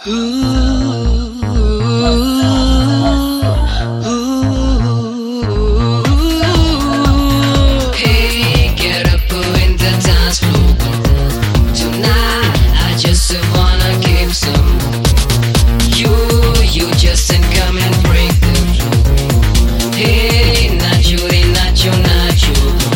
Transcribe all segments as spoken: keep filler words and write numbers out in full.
Hey, get up in the dance floor tonight. I just wanna give some. You, you just ain't come and break the floor. Hey, nacho, re nacho, nacho.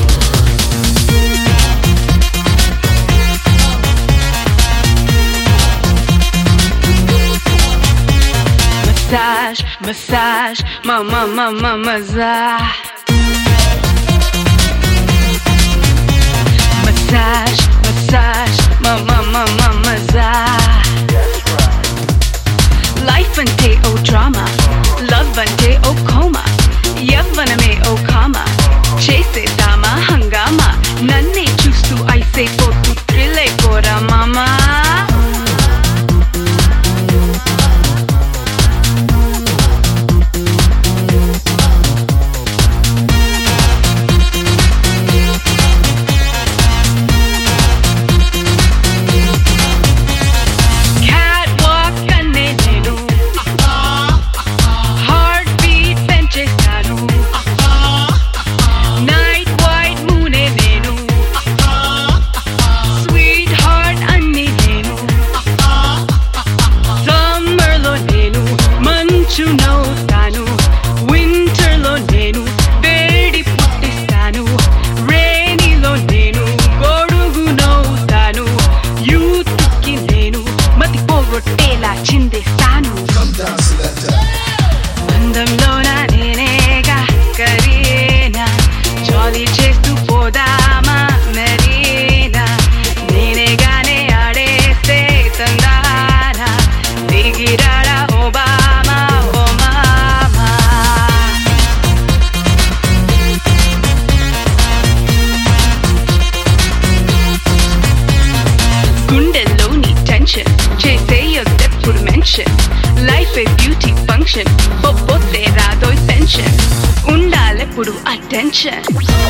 Massage, massage, ma ma ma ma massage. Massage, massage, ma ma ma ma massage. Life ante oh drama, love ante oh coma, యవ్వనమే oh కామ, చేసేద్దామా హంగామా, నన్నే చూస్తూ ఐసైపోతూ thrill అయిపోరా మామా. నవ్వుతాను వింటర్లో నేను వేడి పుట్టిస్తాను, రేణిలో నేను గొడుగు నవ్వుతాను, యూత్కి నేను మతి పోగొట్టేలా చిందేస్తాను. బంధంలోన నేనేగా కరీనా, జాలీ చేస్తూ పోదామా మరీనా, నేనేగానే ఆడేస్తే తందానా, దిగిరాడా ఓబా చేసేయొద్దెప్పుడు mention, life a beauty function, పోతే రాదో టెన్షన్, ఉండాలెప్పుడు అటెన్షన్.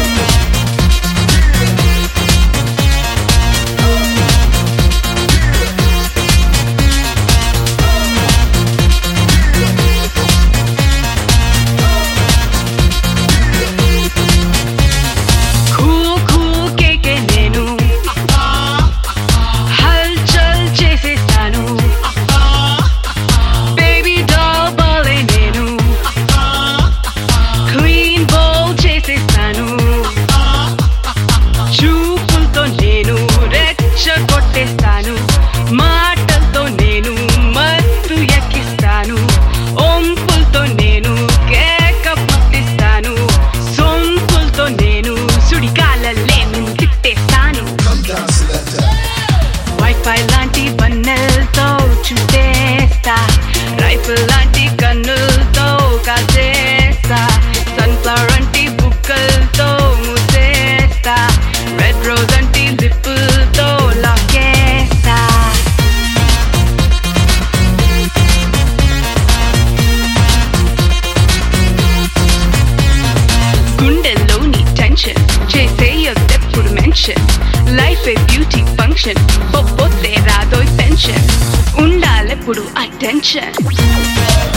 మాటలతో నేను మత్తు ఎక్కిస్తాను, ఒంపులతో నేను కేక పుట్టిస్తాను, సొంపులతో నేను సుడిగాలల్లే నేను తిట్టేస్తాను. వైఫై లాంటి వన్నెలతో చుట్టేస్తా, రైఫిల్ లాంటి కన్నులతో కాల్చేస్తా, సన్ఫ్లవర్ అంటే బుక్కలతో మూసేస్తా, రెడ్ రోజ్ అంటే లిప్పులతో లాకేస్తా. గుండెల్లోని టెన్షన్ చేసేయొద్దెప్పుడు mention, life a beauty function, పోతే రాదో పెన్షన్, ఉండాలెప్పుడు అటెన్షన్.